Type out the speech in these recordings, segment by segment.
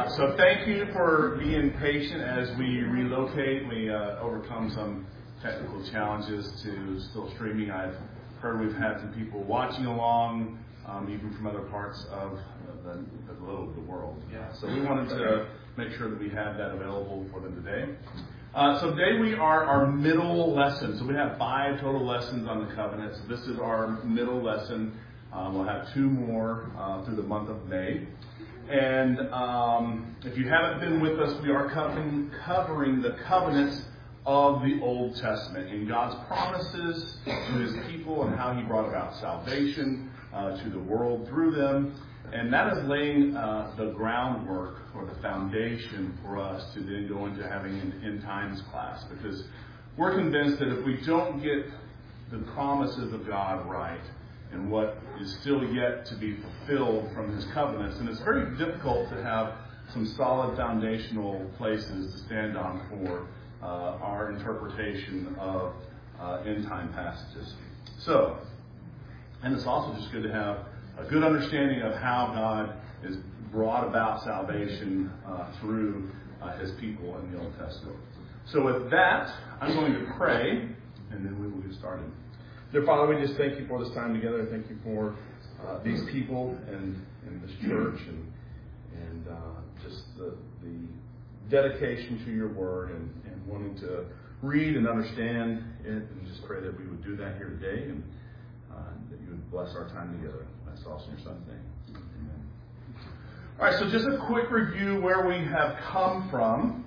So thank you for being patient as we relocate. We overcome some technical challenges to still streaming. I've heard we've had some people watching along, even from other parts of the world. So we wanted to make sure that we had that available for them today. So today we are our middle lesson. So we have 5 total lessons on the covenant. So this is our middle lesson. We'll have 2 more through the month of May. And if you haven't been with us, we are covering the covenants of the Old Testament and God's promises to His people and how He brought about salvation to the world through them. And that is laying the groundwork or the foundation for us to then go into having an end times class. Because we're convinced that if we don't get the promises of God right, and what is still yet to be fulfilled from His covenants. And it's very difficult to have some solid foundational places to stand on for our interpretation of end-time passages. So, and it's also just good to have a good understanding of how God has brought about salvation through His people in the Old Testament. So with that, I'm going to pray, and then we will get started. Dear Father, we just thank you for this time together. Thank you for these people and this church and just the dedication to your word and wanting to read and understand it. And just pray that we would do that here today and that you would bless our time together. That's also in your Son's name. Amen. All right, so just a quick review where we have come from.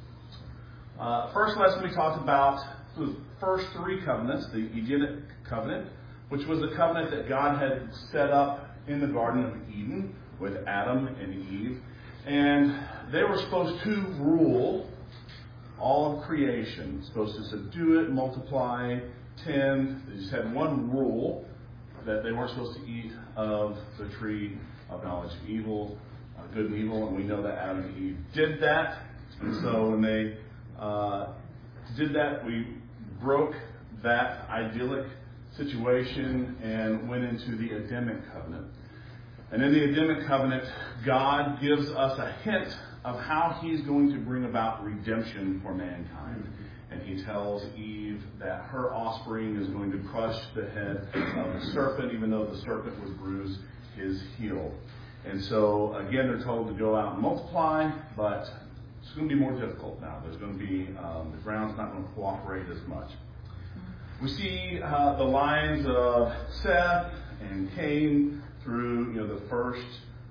First lesson we talked about the first 3 covenants, the Edenic covenant, which was the covenant that God had set up in the Garden of Eden with Adam and Eve. And they were supposed to rule all of creation, supposed to subdue it, multiply, tend. They just had one rule, that they weren't supposed to eat of the tree of knowledge of evil, good and evil, and we know that Adam and Eve did that. And so when they did that, we broke that idyllic situation and went into the Edenic covenant. And in the Edenic covenant, God gives us a hint of how He's going to bring about redemption for mankind. And He tells Eve that her offspring is going to crush the head of the serpent, even though the serpent would bruise his heel. And so, again, they're told to go out and multiply, but it's going to be more difficult now. There's going to be, the ground's not going to cooperate as much. We see the lines of Seth and Cain through the first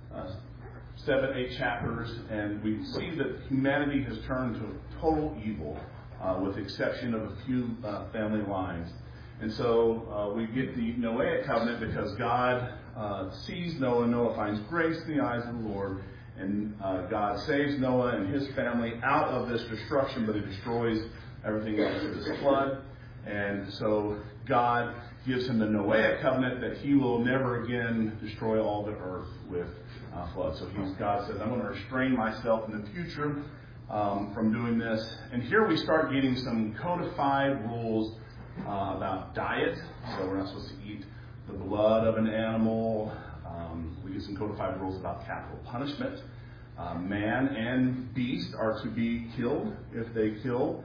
7, 8 chapters, and we see that humanity has turned to total evil, with the exception of a few family lines. And so we get the Noahic covenant because God sees Noah. Noah finds grace in the eyes of the Lord. And God saves Noah and his family out of this destruction, but He destroys everything else with this flood. And so God gives him the Noahic covenant that He will never again destroy all the earth with flood. So God says, I'm going to restrain myself in the future from doing this. And here we start getting some codified rules about diet. So we're not supposed to eat the blood of an animal. We get some codified rules about capital punishment. Man and beast are to be killed if they kill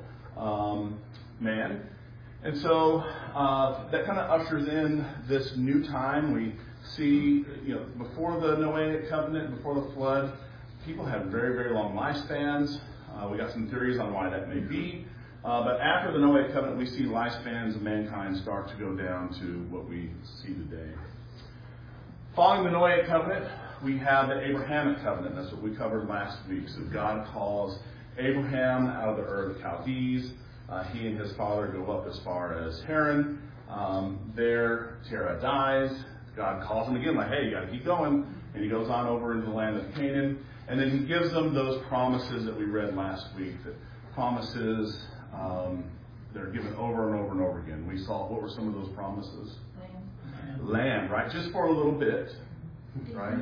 man. And so that kind of ushers in this new time. We see, before the Noahic covenant, before the flood, people had very, very long lifespans. We got some theories on why that may be. But after the Noahic covenant, we see lifespans of mankind start to go down to what we see today. Following the Noahic covenant, we have the Abrahamic covenant. That's what we covered last week. So God calls Abraham out of the Ur of the Chaldees. He and his father go up as far as Haran. There, Terah dies. God calls him again, like, hey, you got to keep going. And he goes on over into the land of Canaan. And then He gives them those promises that we read last week. That promises that are given over and over and over again. We saw, what were some of those promises? Land, right? Just for a little bit, right?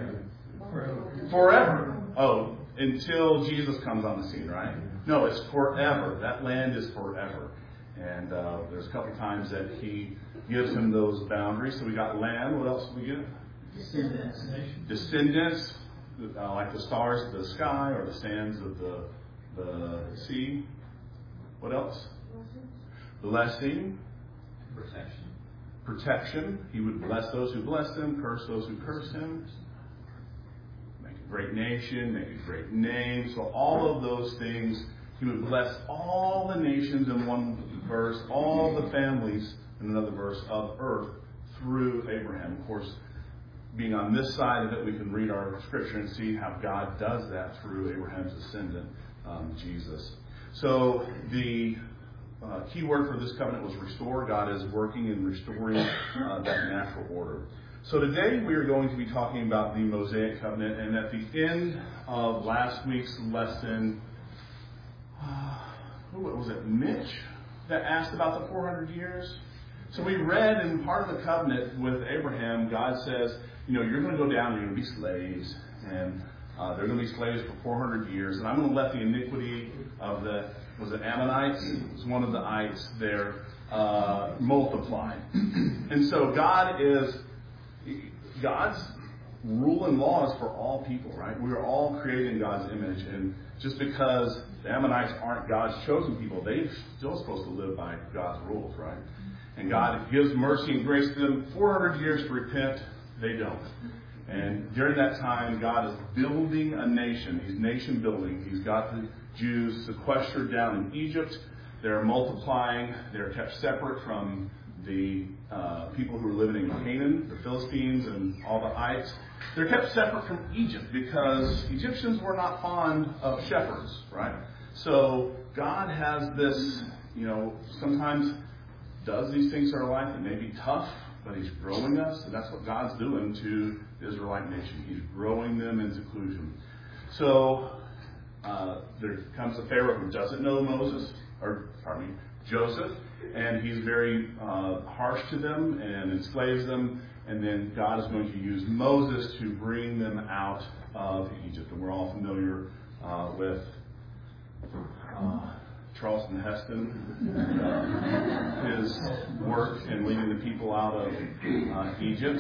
Forever. Oh, until Jesus comes on the scene, right? No, it's forever. That land is forever. And there's a couple times that He gives him those boundaries. So we got land. What else did we get? Descendants. Descendants. like the stars of the sky or the sands of the sea. What else? Blessing. Protection. He would bless those who bless him, curse those who curse him. Make a great nation, make a great name. So all of those things, he would bless all the nations in one verse, all the families in another verse of earth through Abraham. Of course, being on this side of it, we can read our scripture and see how God does that through Abraham's descendant, Jesus. So the key word for this covenant was restore. God is working in restoring that natural order. So today we are going to be talking about the Mosaic covenant. And at the end of last week's lesson, what was it, Mitch, that asked about the 400 years? So we read in part of the covenant with Abraham, God says, you're going to go down and you're going to be slaves. And they're going to be slaves for 400 years. And I'm going to let the iniquity of was it Ammonites? It was one of the ites there, multiply. And so God's rule and law is for all people, right? We are all created in God's image. And just because the Ammonites aren't God's chosen people, they're still supposed to live by God's rules, right? And God gives mercy and grace to them. 400 years to repent, they don't. And during that time, God is building a nation. He's nation building. He's got the Jews sequestered down in Egypt. They're multiplying. They're kept separate from the people who are living in Canaan, the Philistines and all the ites. They're kept separate from Egypt because Egyptians were not fond of shepherds, right? So God has this, sometimes does these things in our life that may be tough, but He's growing us, and that's what God's doing to the Israelite nation. He's growing them into inclusion. So there comes a Pharaoh who doesn't know Joseph, and he's very harsh to them and enslaves them. And then God is going to use Moses to bring them out of Egypt. And we're all familiar with Charlton Heston and his work in leading the people out of Egypt.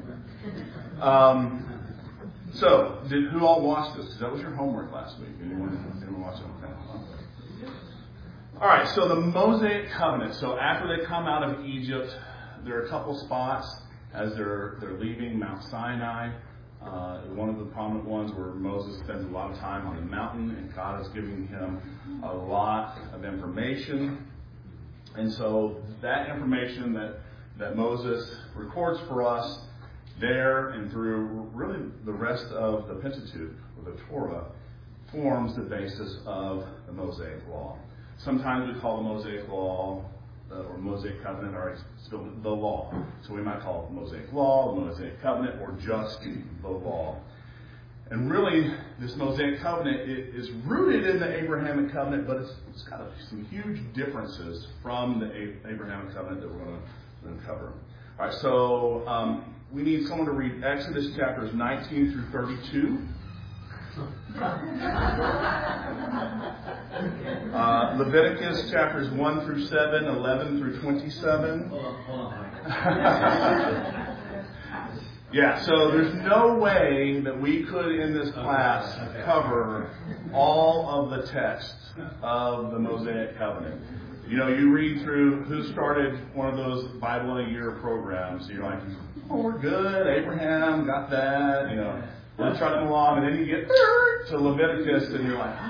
So, who all watched this? Because that was your homework last week. Anyone watch it? Okay. All right, so the Mosaic covenant. So after they come out of Egypt, there are a couple spots as they're leaving Mount Sinai. One of the prominent ones where Moses spends a lot of time on the mountain, and God is giving him a lot of information. And so that information that Moses records for us there and through really the rest of the Pentateuch, or the Torah, forms the basis of the Mosaic Law. Sometimes we call the Mosaic Law or Mosaic Covenant, or still the law. So we might call it the Mosaic Law, the Mosaic Covenant, or just the law. And really, this Mosaic Covenant is rooted in the Abrahamic Covenant, but it's got some huge differences from the Abrahamic Covenant that we're going to cover. All right, so we need someone to read Exodus chapters 19 through 32. Leviticus chapters 1 through 7, 11 through 27. Hold on. Yeah, so there's no way that we could in this class cover all of the text of the Mosaic Covenant. You read through who started one of those Bible in a Year programs. So you're like, we're good. Abraham got that. We're trucking along, and then you get to Leviticus, and you're like,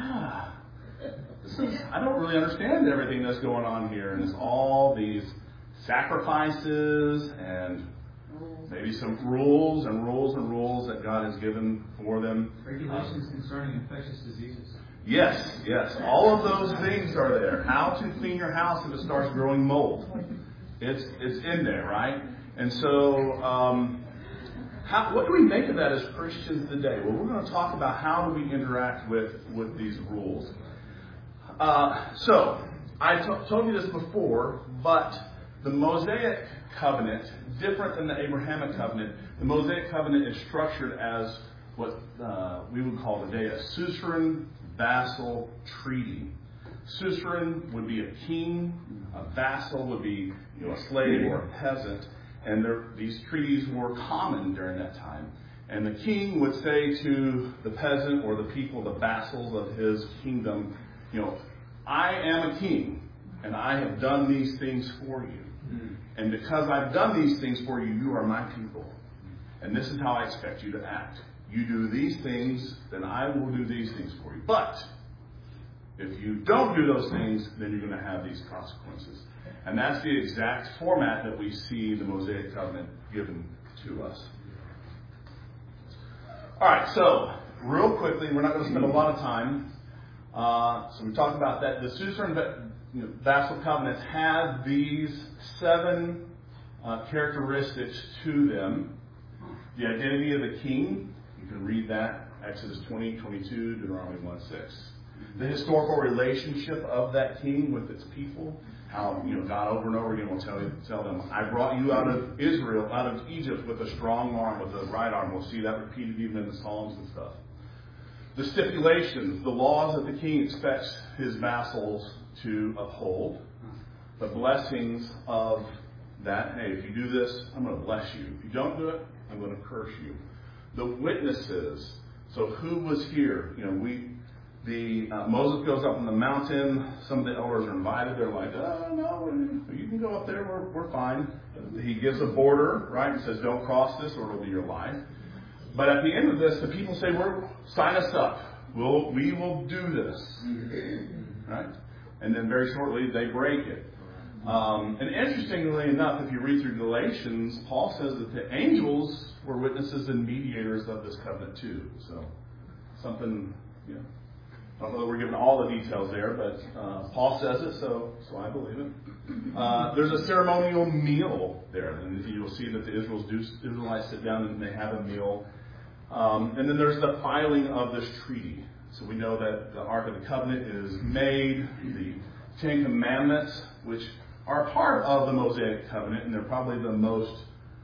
I don't really understand everything that's going on here. And it's all these sacrifices and maybe some rules that God has given for them. Regulations concerning infectious diseases. Yes. All of those things are there. How to clean your house if it starts growing mold. It's in there, right? And so, what do we make of that as Christians today? Well, we're going to talk about how do we interact with these rules. So, I told you this before, but the Mosaic Covenant, different than the Abrahamic Covenant, the Mosaic Covenant is structured as what we would call today a suzerain vassal treaty. Suzerain would be a king, a vassal would be a slave or a peasant, and these treaties were common during that time. And the king would say to the peasant or the people, the vassals of his kingdom, I am a king, and I have done these things for you. And because I've done these things for you, you are my people. And this is how I expect you to act. You do these things, then I will do these things for you. But if you don't do those things, then you're going to have these consequences. And that's the exact format that we see the Mosaic Covenant given to us. All right, so real quickly, we're not going to spend a lot of time. So we talked about that. The suzerain vassal covenants have these 7 characteristics to them. The identity of the king, you can read that, Exodus 20, 22, Deuteronomy 1:6. The historical relationship of that king with its people, how God over and over again will tell them, I brought you out of Israel, out of Egypt with a strong arm, with a right arm. We'll see that repeated even in the Psalms and stuff. The stipulations, the laws that the king expects his vassals to uphold. The blessings of that, hey, if you do this, I'm going to bless you. If you don't do it, I'm going to curse you. The witnesses. So who was here? Moses goes up on the mountain. Some of the elders are invited. They're like, oh, no, you can go up there. We're fine. He gives a border, right? He says, don't cross this or it'll be your life. But at the end of this, the people say, sign us up. We will do this. Right? And then very shortly, they break it. And interestingly enough, if you read through Galatians, Paul says that the angels were witnesses and mediators of this covenant too. So something, I don't know that we're given all the details there, but Paul says it, so I believe it. There's a ceremonial meal there, and you'll see that the Israelites sit down and they have a meal. And then there's the filing of this treaty. So we know that the Ark of the Covenant is made, the 10 Commandments, which are part of the Mosaic Covenant, and they're probably the most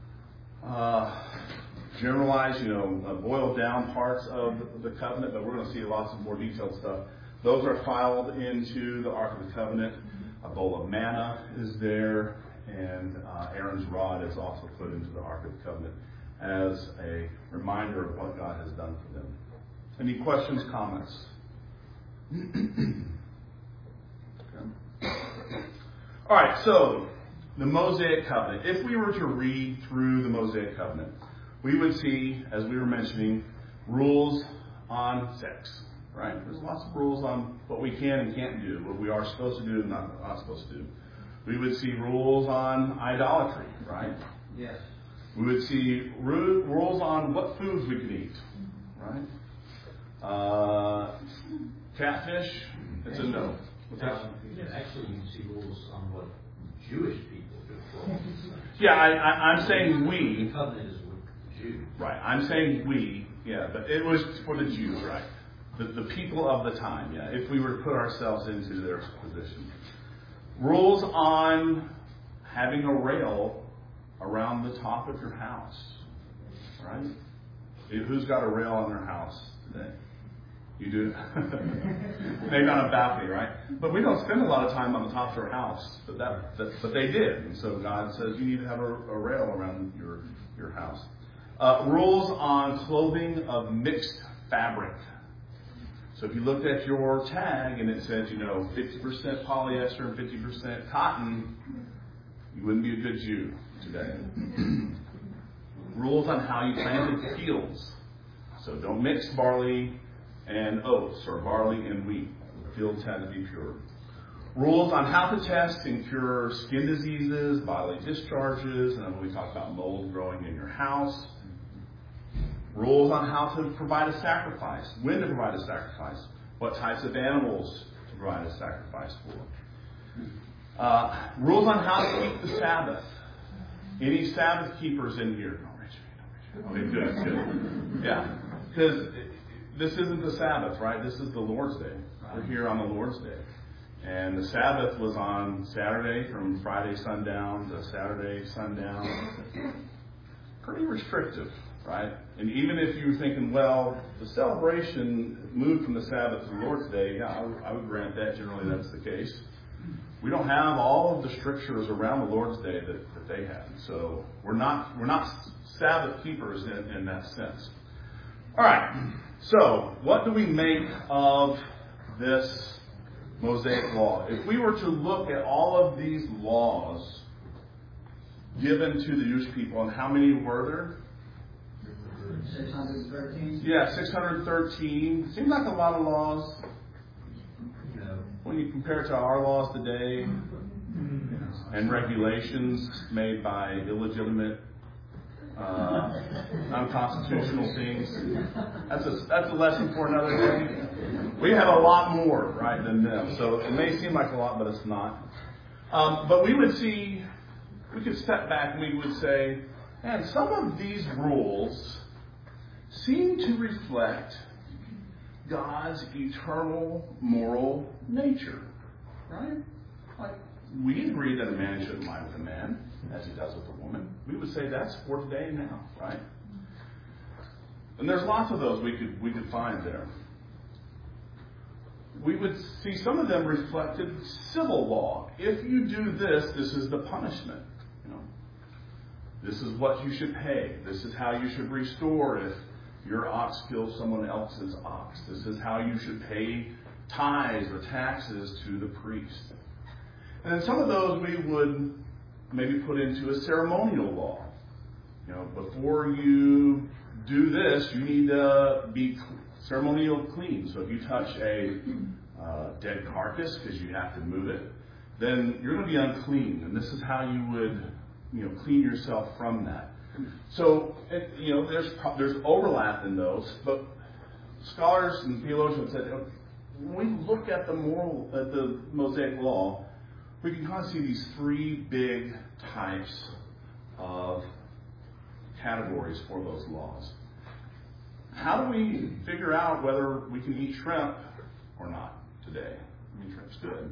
generalized, boiled down parts of the covenant, but we're going to see lots of more detailed stuff. Those are filed into the Ark of the Covenant. A bowl of manna is there, and Aaron's rod is also put into the Ark of the Covenant as a reminder of what God has done for them. Any questions, comments? Okay. All right, so the Mosaic Covenant. If we were to read through the Mosaic Covenant, we would see, as we were mentioning, rules on sex. Right? There's lots of rules on what we can and can't do, what we are supposed to do and not supposed to do. We would see rules on idolatry, right? Yes. We would see rules on what foods we could eat, right? Catfish, it's a no. Actually, you can see rules on what Jewish people do. Yeah, I'm saying we. The covenant is with Jews. Right, I'm saying we, but it was for the Jews, right? The people of the time, if we were to put ourselves into their position. Rules on having a rail around the top of your house, right? Who's got a rail on their house today? You do? Maybe on a balcony, right? But we don't spend a lot of time on the top of our house, but they did. And so God says you need to have a rail around your house. Rules on clothing of mixed fabric. So if you looked at your tag and it said, 50% polyester and 50% cotton, you wouldn't be a good Jew today. Rules on how you planted fields. So don't mix barley and oats or barley and wheat. The fields had to be pure. Rules on how to test and cure skin diseases, bodily discharges, and then we talk about mold growing in your house. Rules on how to provide a sacrifice, when to provide a sacrifice, what types of animals to provide a sacrifice for. Rules on how to keep the Sabbath. Any Sabbath keepers in here? Okay, good. Yeah, because this isn't the Sabbath, right? This is the Lord's Day. We're here on the Lord's Day. And the Sabbath was on Saturday from Friday sundown to Saturday sundown. Pretty restrictive, right? And even if you're thinking, well, the celebration moved from the Sabbath to the Lord's Day, I would grant that generally that's the case. We don't have all of the strictures around the Lord's Day that they had. So we're not Sabbath keepers in that sense. All right. So, what do we make of this Mosaic law? If we were to look at all of these laws given to the Jewish people, and how many were there? 613. Yeah, 613. Seems like a lot of laws when you compare it to our laws today and regulations made by illegitimate, unconstitutional things. That's a lesson for another day. We have a lot more, right, than them. So it may seem like a lot, but it's not. But we could step back and we would say, man, some of these rules seem to reflect God's eternal moral nature, right? Like, we agree that a man shouldn't lie with a man as he does with a woman. We would say that's for today and now, right? And there's lots of those we could find there. We would see some of them reflected civil law. If you do this, this is the punishment. This is what you should pay. This is how you should restore if your ox kills someone else's ox. This is how you should pay tithes or taxes to the priest. And then some of those we would maybe put into a ceremonial law. Before you do this, you need to be ceremonial clean. So if you touch a dead carcass because you have to move it, then you're going to be unclean. And this is how you would clean yourself from that. So, there's overlap in those, but scholars and theologians said when we look at the Mosaic law, we can kind of see these three big types of categories for those laws. How do we figure out whether we can eat shrimp or not today? I mean, shrimp's good.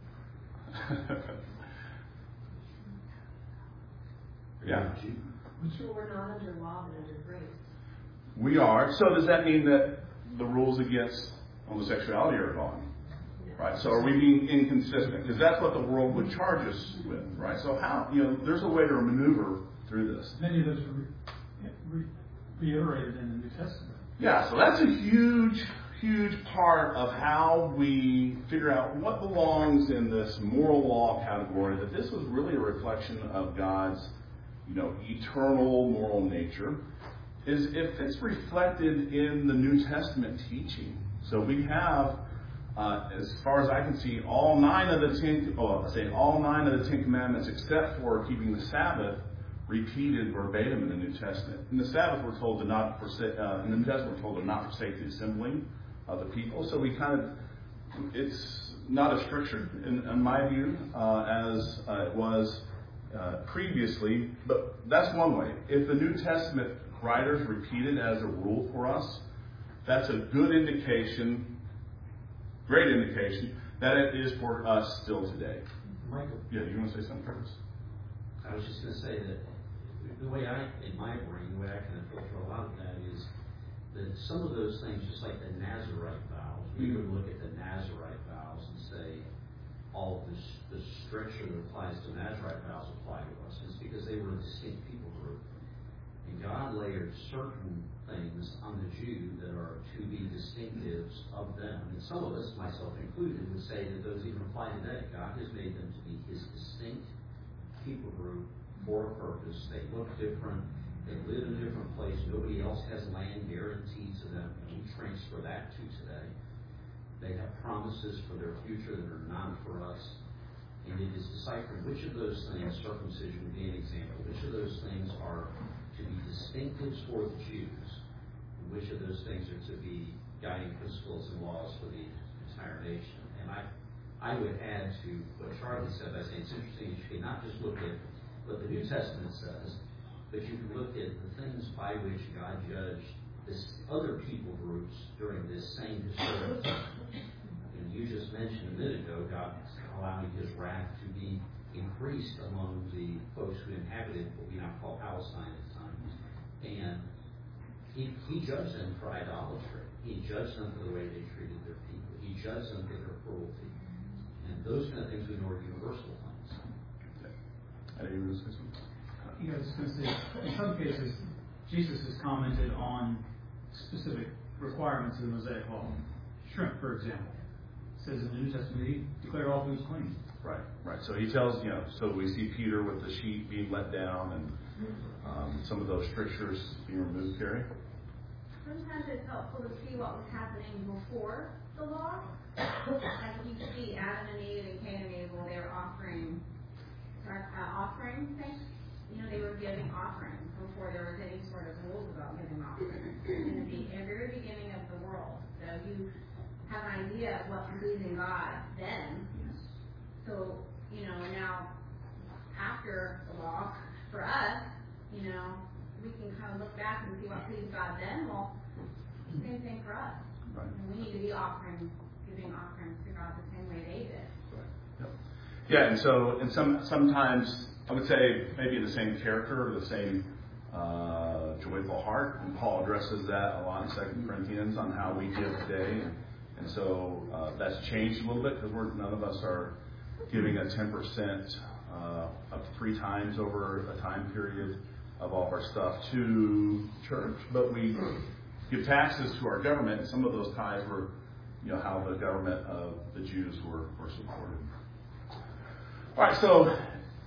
Yeah. So we're not under law, but under grace. We are. So does that mean that the rules against homosexuality are gone? Right. So are we being inconsistent? Because that's what the world would charge us with, right? So how, there's a way to maneuver through this. Many of those are reiterated in the New Testament. Yeah. So that's a huge part of how we figure out what belongs in this moral law category. That this was really a reflection of God's eternal moral nature, is if it's reflected in the New Testament teaching. So we have, as far as I can see, all nine of the Ten Commandments, except for keeping the Sabbath, repeated verbatim in the New Testament. In the Sabbath, we're told to not forsake. In the New Testament, we're told to not forsake the assembling of the people. So it's not as structured, in my view, as it was previously, but that's one way. If the New Testament writers repeat it as a rule for us, that's a good indication, great indication, that it is for us still today. Michael? Yeah, you want to say something, Curtis? I was just going to say that the way in my brain, the way I kind of filter a lot of that is that some of those things, just like the Nazarite vows, we would look at the Nazarite vows and say, all of the stricture that applies to Nazarite vows apply to us. It's because they were a distinct people group. And God layered certain things on the Jew that are to be distinctives of them. And some of us, myself included, would say that those even apply today. God has made them to be his distinct people group for a purpose. They look different. They live in a different place. Nobody else has land guaranteed to them. And we transfer that to today. They have promises for their future that are not for us. And it is deciphering which of those things, circumcision would be an example, which of those things are to be distinctives for the Jews, and which of those things are to be guiding principles and laws for the entire nation. And I would add to what Charlie said by saying it's interesting you should not just look at what the New Testament says, but you can look at the things by which God judged other people groups during this same historic time. And you just mentioned a minute ago God allowing his wrath to be increased among the folks who inhabited what we now call Palestine at the time. And he judged them for idolatry. He judged them for the way they treated their people. He judged them for their cruelty. And those kind of things we know are universal things. I was just going to say, in some cases, Jesus has commented on specific requirements of the Mosaic Law. Shrimp, for example, says in the New Testament, he declared all foods clean. Right, right. So he tells, so we see Peter with the sheet being let down and some of those strictures being removed, Carrie? Sometimes it's helpful to see what was happening before the law. Like you see Adam and Eve and Cain and Abel, they were offering things. They were giving offerings before there was any sort of rules about giving offerings in the very beginning of the world. So you have an idea of what pleasing God then. So, now after the law, for us, we can kind of look back and see what pleased God then. Well, same thing for us. Right. We need to be giving offerings to God the same way they did. Right. Yep. Yeah, and sometimes I would say maybe the same character, the same joyful heart, and Paul addresses that a lot in 2 Corinthians on how we give today, and so that's changed a little bit because none of us are giving a 10% up to 3 times over a time period of all of our stuff to church, but we give taxes to our government, and some of those tithes were, how the government of the Jews were supported. All right, so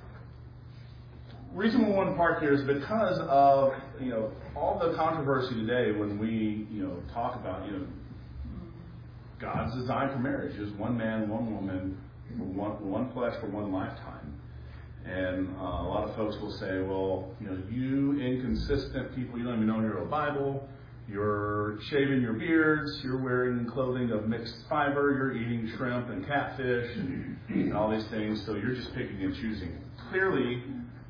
reason we want to park here is because of all the controversy today when we talk about God's design for marriage is one man, one woman, one flesh for one lifetime. And a lot of folks will say, well, you inconsistent people, you don't even know your Bible, you're shaving your beards, you're wearing clothing of mixed fiber, you're eating shrimp and catfish and all these things, so you're just picking and choosing. Clearly,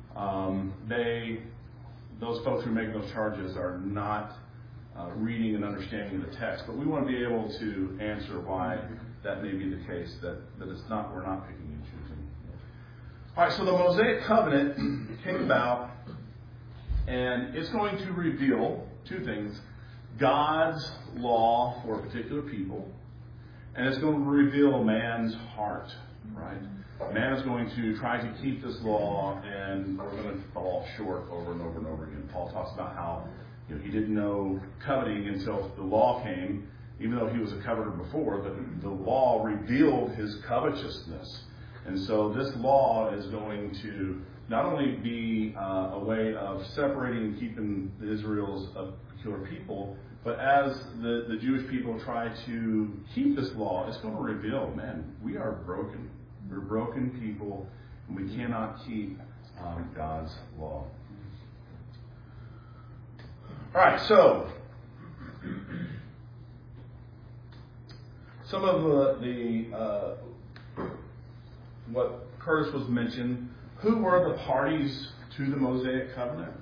those folks who make those charges are not reading and understanding the text, but we want to be able to answer why that may be the case, that it's not, we're not picking and choosing. All right, so the Mosaic Covenant came about, and it's going to reveal 2 things: God's law for a particular people, and it's going to reveal man's heart, right? Man is going to try to keep this law, and we're going to fall short over and over and over again. Paul talks about how he didn't know coveting until the law came, even though he was a coveter before, but the law revealed his covetousness. And so this law is going to not only be a way of separating and keeping Israel's a peculiar people, but as the Jewish people try to keep this law, it's going to reveal, man, we are broken. We're broken people, and we cannot keep God's law. All right, so some of the what Curtis was mentioned, who were the parties to the Mosaic Covenant?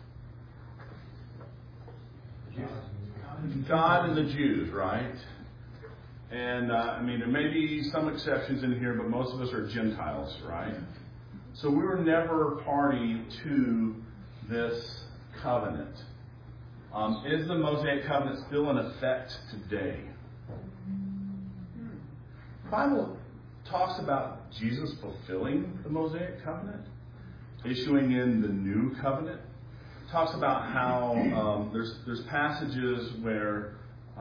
God and the Jews, right? And there may be some exceptions in here, but most of us are Gentiles, right? So we were never party to this covenant. Is the Mosaic Covenant still in effect today? The Bible talks about Jesus fulfilling the Mosaic Covenant, issuing in the new covenant. It talks about how there's passages where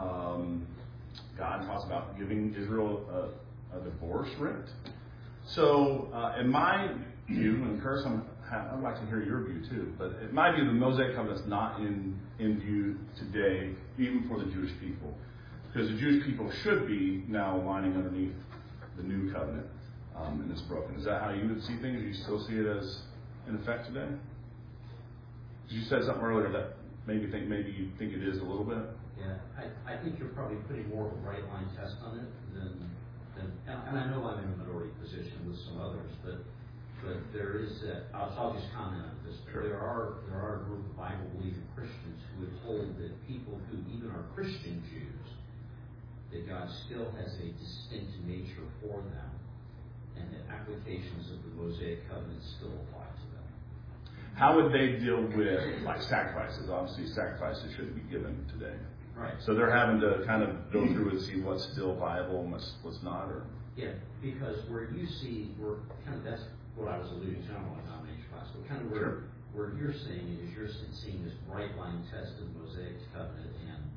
God talks about giving Israel a divorce writ. So, in my view, and Curtis, I'd like to hear your view too, but in my view, the Mosaic Covenant is not in view today, even for the Jewish people. Because the Jewish people should be now aligning underneath the new covenant, and it's broken. Is that how you would see things? Do you still see it as in effect today? Because you said something earlier that maybe you think it is a little bit. Yeah, I think you're probably putting more of a right line test on it than and I know I'm in a minority position with some others, but there is I'll just comment on this. Sure. There are a group of Bible believing Christians who would hold that people who even are Christian Jews, that God still has a distinct nature for them, and that applications of the Mosaic Covenant still apply to them. How would they deal with sacrifices? Obviously, sacrifices shouldn't be given today. Right. So they're having to kind of go through and see what's still viable and what's not, or yeah, because where that's what I was alluding to. I don't want to dominate your class, but kind of where you're saying it is, you're seeing this bright line test of the Mosaic Covenant and the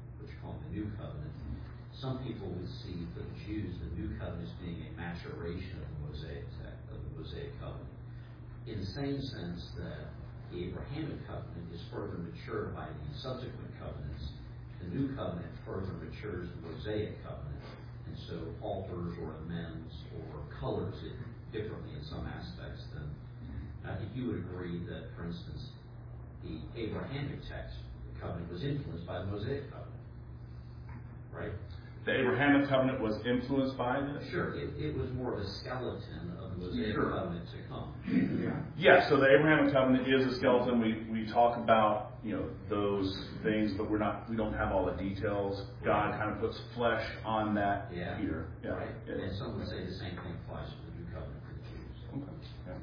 call the New Covenant. Some people would see for the Jews the New Covenant as being a maturation of the Mosaic Covenant, in the same sense that the Abrahamic Covenant is further matured by the subsequent covenants. The New Covenant further matures the Mosaic Covenant, and so alters or amends or colors it differently in some aspects than. I think you would agree that, for instance, the Abrahamic text, the covenant, was influenced by the Mosaic Covenant, right? The Abrahamic covenant was influenced by this? Sure. It was more of a skeleton of the Mosaic Covenant to come. Yeah, so the Abrahamic covenant is a skeleton. We talk about, those things, but we don't have all the details. God kind of puts flesh on that here. Yeah. Right. Yeah. And some would say the same thing applies to the New Covenant for the Jews. Okay. Yeah.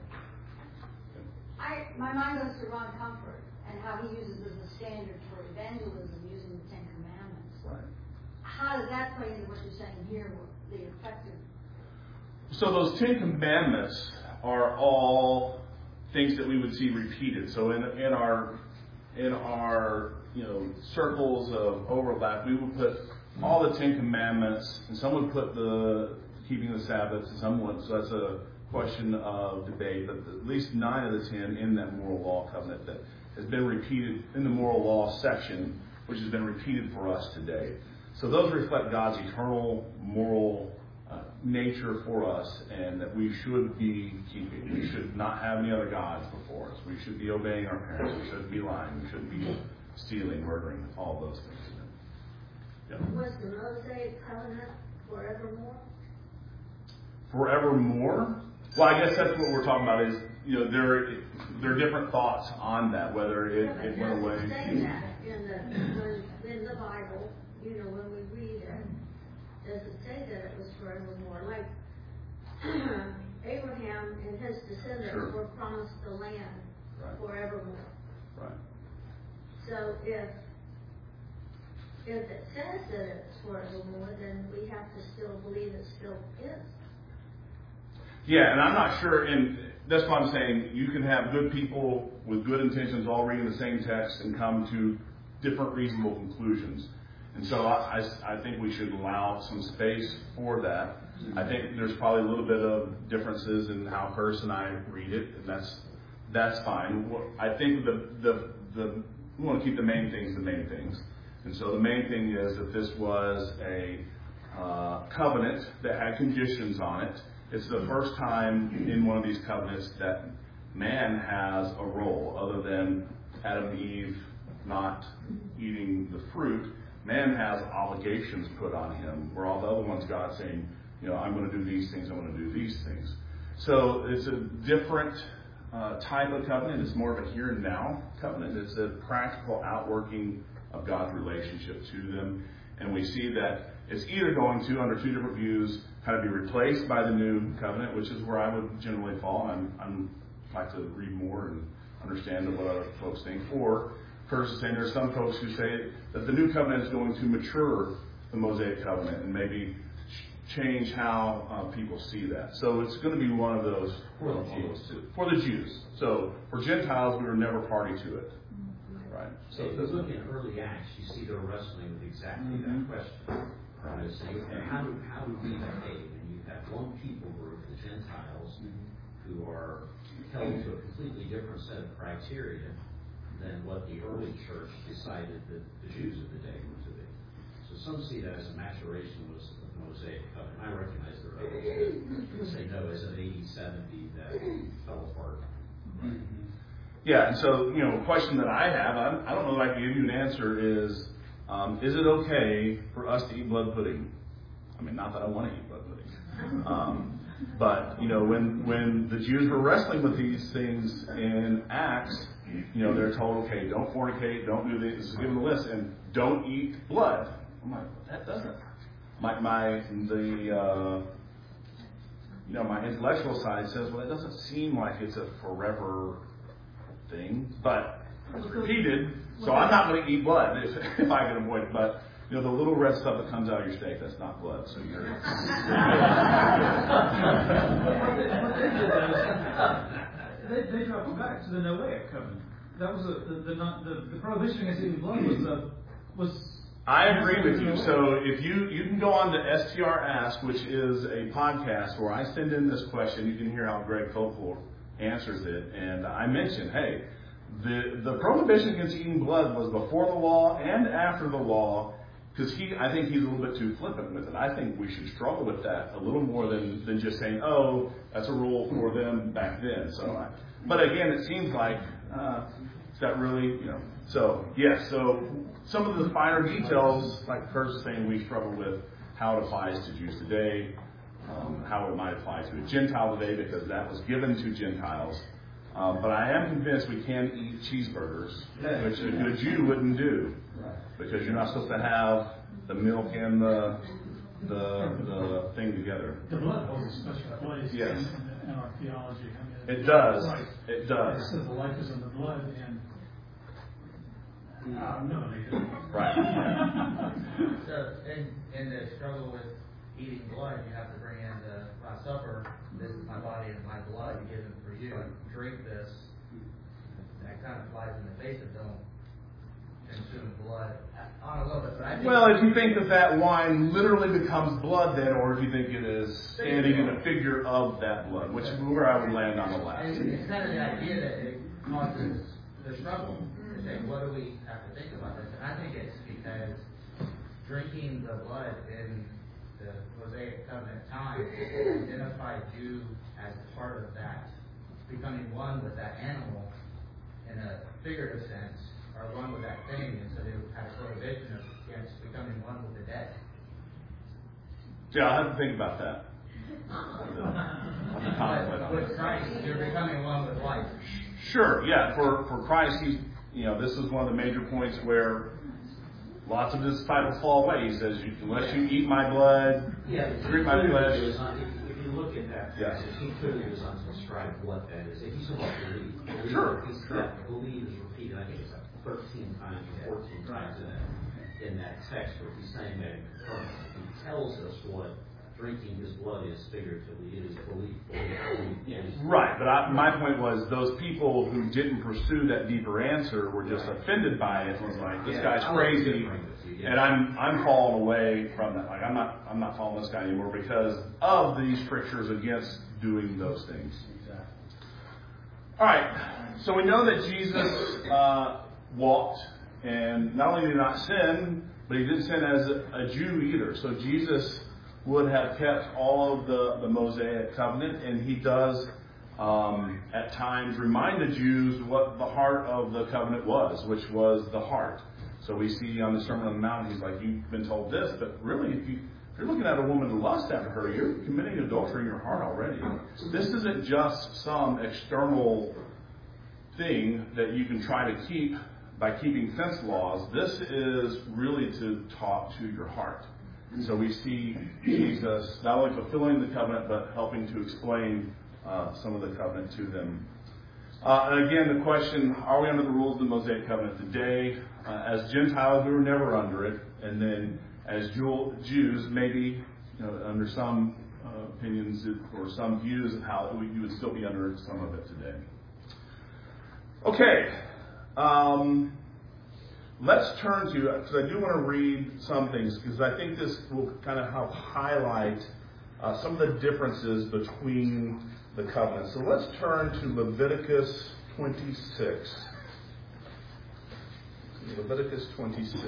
My mind goes to Ron Comfort and how he uses as a standard for evangelism using the Ten Commandments. Right. How does that play into what you're saying here, the effective? So those 10 Commandments are all things that we would see repeated. So in our circles of overlap, we would put all the 10 Commandments, and some would put the keeping the Sabbath, and some wouldn't. So that's a question of debate, but at least 9 of the 10 in that moral law covenant that has been repeated in the moral law section, which has been repeated for us today. So those reflect God's eternal moral nature for us, and that we should be keeping. We should not have any other gods before us. We should be obeying our parents. We shouldn't be lying. We shouldn't be stealing, murdering, all those things. Yeah. Was the Mosaic Covenant forevermore? Forevermore? Well, I guess that's what we're talking about is, there are different thoughts on that, whether it went away. Does it say that in the Bible, when we read it, does it say that it was forevermore? Like Abraham and his descendants were promised the land forevermore. Right. So if it says that it's forevermore, then we have to still believe it still is. Yeah, and I'm not sure, and that's why I'm saying you can have good people with good intentions all reading the same text and come to different reasonable conclusions. And so I think we should allow some space for that. I think there's probably a little bit of differences in how Curtis and I read it, and that's fine. I think we want to keep the main things. And so the main thing is that this was a covenant that had conditions on it. It's the first time in one of these covenants that man has a role other than Adam and Eve not eating the fruit. Man has obligations put on him, where all the other ones God's saying, I'm going to do these things, I'm going to do these things. So it's a different type of covenant. It's more of a here and now covenant. It's a practical outworking of God's relationship to them. And we see that it's either going to, under two different views, kind of be replaced by the new covenant, which is where I would generally fall. I'm like to read more and understand what other folks think. Or Curtis is saying there's some folks who say that the new covenant is going to mature the Mosaic covenant and maybe change how people see that. So it's going to be one of those for the Jews. So for Gentiles, we were never party to it. Right. So if you look in early Acts, you see they're wrestling with exactly that question. Right? Saying, okay, how do we behave? And you have one people group, the Gentiles, who are held to a completely different set of criteria than what the early church decided that the Jews of the day were to be. So some see that as a maturation of the Mosaic covenant. I recognize there are others that say no, as an 80-70 that fell apart. Right? Yeah, and so, a question that I have, I don't know if I can give you an answer, is it okay for us to eat blood pudding? I mean, not that I want to eat blood pudding. But, when the Jews were wrestling with these things in Acts, they're told, okay, don't fornicate, don't do this, just give them a list, and don't eat blood. I'm like, that doesn't. My intellectual side says, well, it doesn't seem like it's a forever thing, but it's repeated, so I'm not going to eat blood if I can avoid it. But the little red stuff that comes out of your steak, that's not blood. So you're. They dropped it back to the Noahic covenant. That was the prohibition against eating blood was. I agree with you. So if you can go on to STR Ask, which is a podcast where I send in this question. You can hear how Greg Koppel answers it. And I mentioned, hey, the prohibition against eating blood was before the law and after the law, because I think he's a little bit too flippant with it. I think we should struggle with that a little more than just saying, oh, that's a rule for them back then. But again, it seems like, is that really, So, yes, so some of the finer details, like Kurt's is saying, we struggle with how it applies to Jews today, how it might apply to a Gentile today, because that was given to Gentiles. But I am convinced we can eat cheeseburgers, which a good Jew wouldn't do, because you're not supposed to have the milk and the thing together. The blood holds a special place Yes. in our theology. It does. Right. It does. It says the life is in the blood, and no, they didn't. Right. So, in the struggle with eating blood, you have to bring in the Last Supper. This is my body and my blood given for you. Drink this. That kind of flies in the face of don't consume blood. On a little bit, but I think. Well, if you think that wine literally becomes blood, then, or if you think it is standing in a figure of that blood, which is where I would land on the last. It's kind of the idea that it causes the struggle. To say, what do we have to think about this? And I think it's because drinking the blood in the Mosaic covenant time identified you as part of that, becoming one with that animal in a figurative sense, or one with that thing, and so they had a prohibition against becoming one with the dead. Yeah, I'll have to think about that. But with Christ, you're becoming one with life. Sure, yeah. For Christ, this is one of the major points where lots of his disciples fall away. He says, unless you eat my blood, drink my flesh. If you look at that passage, he clearly does not describe what that is. If he's about believe. Sure. Believe is repeated, I think it's like 13 times or 14 times in that text where he's saying that he tells us what drinking his blood is figuratively. It is belief. Right, but my point was those people who didn't pursue that deeper answer were just offended by it and was like, this guy's crazy, and I'm falling away from that. Like I'm not following this guy anymore because of these strictures against doing those things. All right, so we know that Jesus walked, and not only did he not sin, but he didn't sin as a Jew either. So Jesus would have kept all of the Mosaic covenant, and he does at times remind the Jews what the heart of the covenant was, which was the heart. So we see on the Sermon on the Mount, he's like, you've been told this, but really if you're looking at a woman to lust after her, you're committing adultery in your heart already. This isn't just some external thing that you can try to keep by keeping fence laws. This is really to talk to your heart. So we see Jesus not only fulfilling the covenant, but helping to explain some of the covenant to them. And again, the question, are we under the rules of the Mosaic covenant today? As Gentiles, we were never under it. And then as Jews, maybe under some opinions or some views of how you would still be under some of it today. Okay. Let's turn to, because I do want to read some things, because I think this will kind of help highlight some of the differences between the covenants. So let's turn to Leviticus 26. Leviticus 26.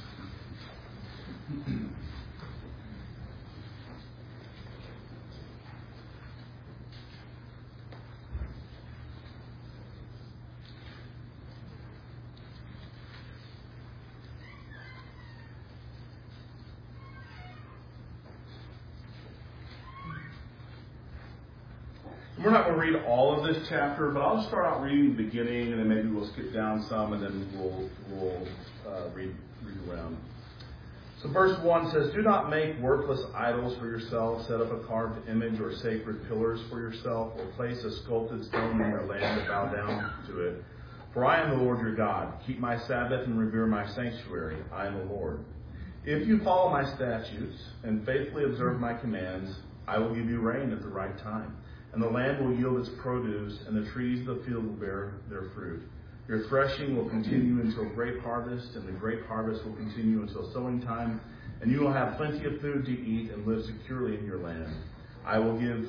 We're not going to read all of this chapter, but I'll just start out reading the beginning, and then maybe we'll skip down some, and then we'll read around. So verse 1 says, do not make worthless idols for yourself, set up a carved image or sacred pillars for yourself, or place a sculpted stone in your land and bow down to it. For I am the Lord your God. Keep my Sabbath and revere my sanctuary. I am the Lord. If you follow my statutes and faithfully observe my commands, I will give you rain at the right time. And the land will yield its produce, and the trees of the field will bear their fruit. Your threshing will continue until grape harvest, and the grape harvest will continue until sowing time, and you will have plenty of food to eat and live securely in your land. I will give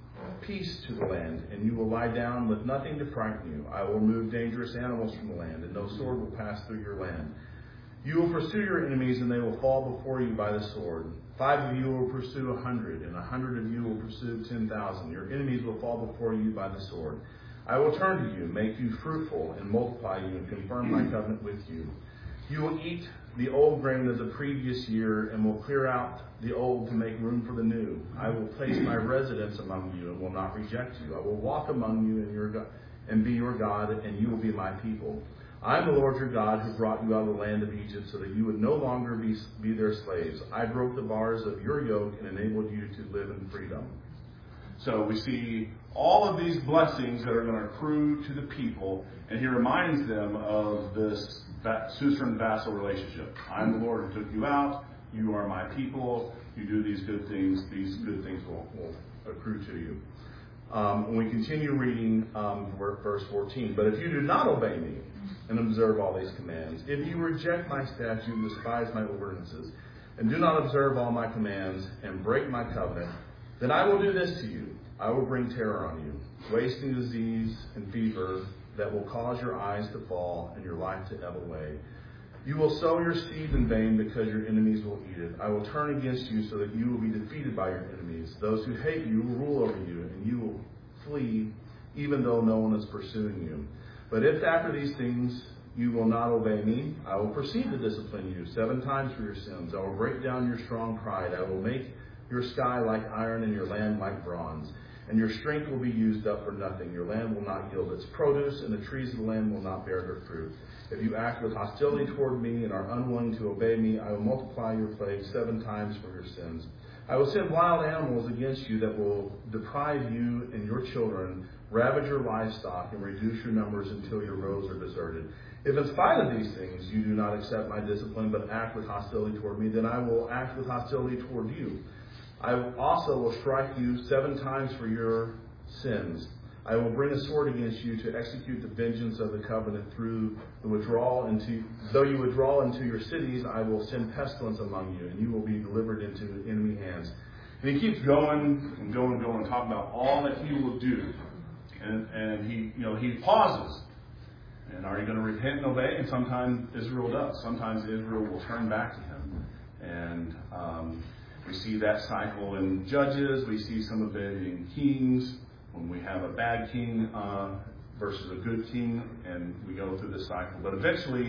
peace to the land, and you will lie down with nothing to frighten you. I will remove dangerous animals from the land, and no sword will pass through your land. You will pursue your enemies, and they will fall before you by the sword. 5 of you will pursue 100, and 100 of you will pursue 10,000. Your enemies will fall before you by the sword. I will turn to you, make you fruitful, and multiply you, and confirm my covenant with you. You will eat the old grain of the previous year, and will clear out the old to make room for the new. I will place my residence among you, and will not reject you. I will walk among you and be your God, and you will be my people. I am the Lord your God who brought you out of the land of Egypt so that you would no longer be their slaves. I broke the bars of your yoke and enabled you to live in freedom. So we see all of these blessings that are going to accrue to the people, and he reminds them of this suzerain vassal relationship. I'm the Lord who took you out. You are my people. You do these good things will accrue to you. When we continue reading verse 14, but if you do not obey me and observe all these commands, if you reject my statute and despise my ordinances, and do not observe all my commands and break my covenant, then I will do this to you. I will bring terror on you, wasting disease and fever that will cause your eyes to fall and your life to ebb away. You will sow your seed in vain because your enemies will eat it. I will turn against you so that you will be defeated by your enemies. Those who hate you will rule over you, and you will flee even though no one is pursuing you. But if after these things you will not obey me, I will proceed to discipline you 7 times for your sins. I will break down your strong pride. I will make your sky like iron and your land like bronze. And your strength will be used up for nothing. Your land will not yield its produce, and the trees of the land will not bear their fruit. If you act with hostility toward me and are unwilling to obey me, I will multiply your plagues 7 times for your sins. I will send wild animals against you that will deprive you and your children, ravage your livestock, and reduce your numbers until your roads are deserted. If in spite of these things you do not accept my discipline but act with hostility toward me, then I will act with hostility toward you. I also will strike you 7 times for your sins. I will bring a sword against you to execute the vengeance of the covenant through the withdrawal though you withdraw into your cities, I will send pestilence among you, and you will be delivered into enemy hands. And he keeps going and going and going, talking about all that he will do. And he pauses. And are you going to repent and obey? And sometimes Israel does. Sometimes Israel will turn back to him. And we see that cycle in Judges. We see some of it in Kings, when we have a bad king versus a good king, and we go through this cycle. But eventually,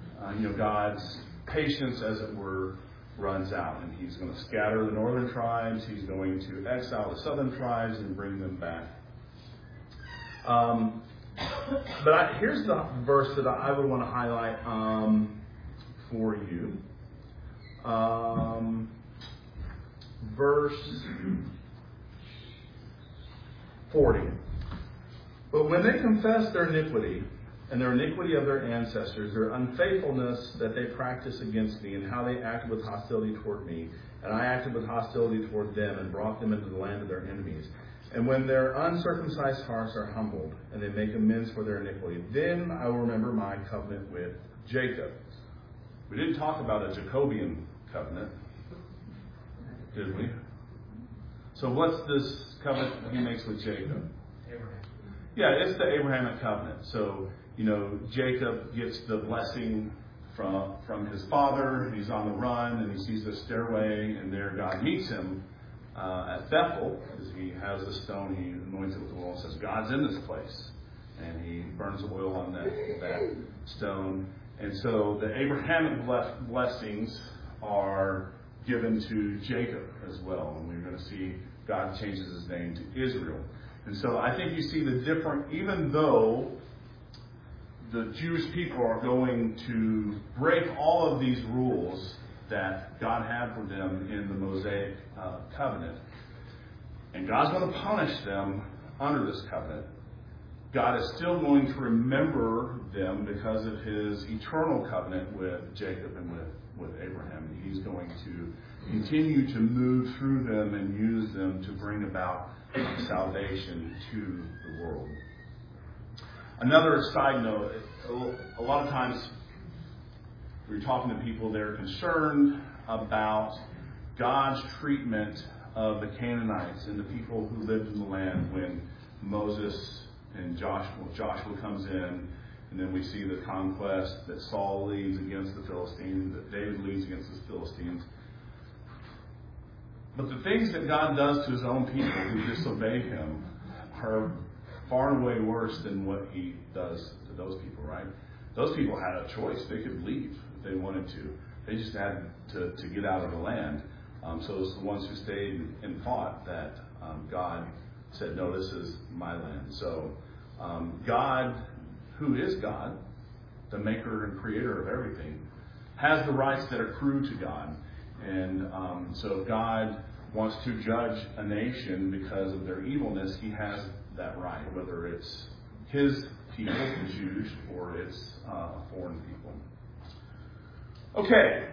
God's patience, as it were, runs out, and he's going to scatter the northern tribes. He's going to exile the southern tribes and bring them back. But here's the verse that I would want to highlight for you. Verse 40. But when they confess their iniquity and their iniquity of their ancestors, their unfaithfulness that they practice against me, and how they acted with hostility toward me, and I acted with hostility toward them and brought them into the land of their enemies, and when their uncircumcised hearts are humbled and they make amends for their iniquity, then I will remember my covenant with Jacob. We didn't talk about a Jacobian covenant, did we? So what's this covenant he makes with Jacob? Abraham. Yeah, it's the Abrahamic covenant. So, Jacob gets the blessing from his father. He's on the run, and he sees the stairway, and there God meets him at Bethel, because he has a stone, he anoints it with oil and says, God's in this place. And he burns oil on that stone. And so the Abrahamic blessings are given to Jacob as well. And we're going to see God changes his name to Israel. And so I think you see the different, even though the Jewish people are going to break all of these rules that God had for them in the Mosaic covenant, and God's going to punish them under this covenant, God is still going to remember them because of his eternal covenant with Jacob and with Abraham. He's going to continue to move through them and use them to bring about salvation to the world. Another side note, a lot of times we're talking to people, they're concerned about God's treatment of the Canaanites and the people who lived in the land when Moses and Joshua comes in, and then we see the conquest that Saul leads against the Philistines, that David leads against the Philistines. But the things that God does to his own people who disobey him are far and away worse than what he does to those people, right? Those people had a choice. They could leave if they wanted to. They just had to get out of the land. So it's the ones who stayed and fought that God said, no, this is my land. So God, who is God, the maker and creator of everything, has the rights that accrue to God. And so if God wants to judge a nation because of their evilness, he has that right, whether it's his people, the Jews, or it's foreign people. Okay.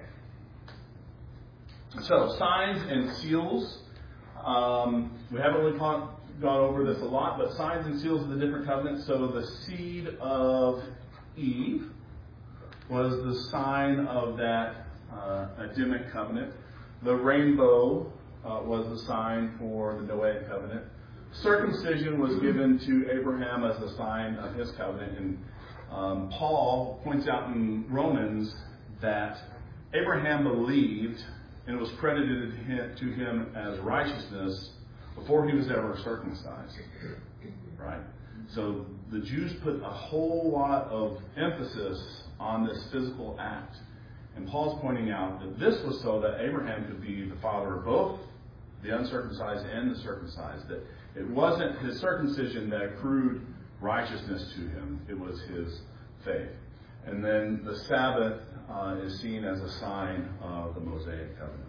So, signs and seals. We haven't really gone over this a lot, but signs and seals of the different covenants. So the seed of Eve was the sign of that Adamic covenant. The rainbow was the sign for the Noahic covenant. Circumcision was given to Abraham as a sign of his covenant. And Paul points out in Romans that Abraham believed and it was credited to him as righteousness before he was ever circumcised. Right? So the Jews put a whole lot of emphasis on this physical act. And Paul's pointing out that this was so that Abraham could be the father of both the uncircumcised and the circumcised. That it wasn't his circumcision that accrued righteousness to him. It was his faith. And then the Sabbath is seen as a sign of the Mosaic covenant.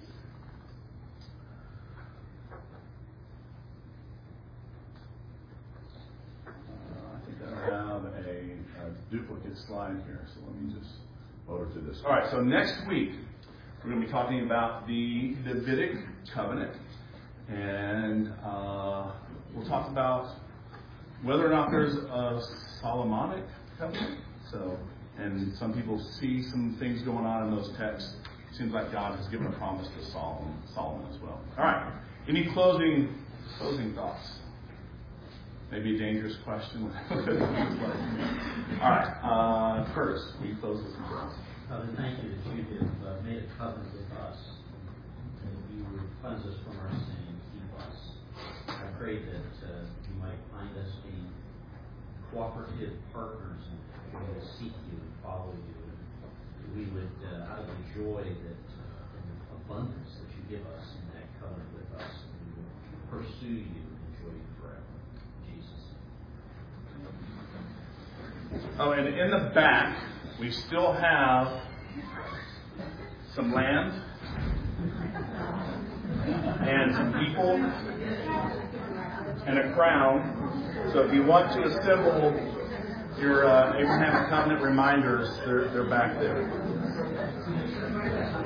I think I have a duplicate slide here, so let me just over to this. All right, so next week we're going to be talking about the Davidic covenant, and we'll talk about whether or not there's a Solomonic covenant. So, and some people see some things going on in those texts. It seems like God has given a promise to Solomon as well. All right, any closing thoughts? Maybe a dangerous question. All right, Curtis, will you close this one? Father, thank you that you have made a covenant with us, that you would cleanse us from our sin and keep us. I pray that you might find us being cooperative partners and we will seek you and follow you. And we would, out of the joy that and the abundance that you give us in that covenant with us, we will pursue you and enjoy you forever. Oh, and in the back, we still have some land and some people and a crown. So if you want to assemble your Abrahamic covenant reminders, they're back there.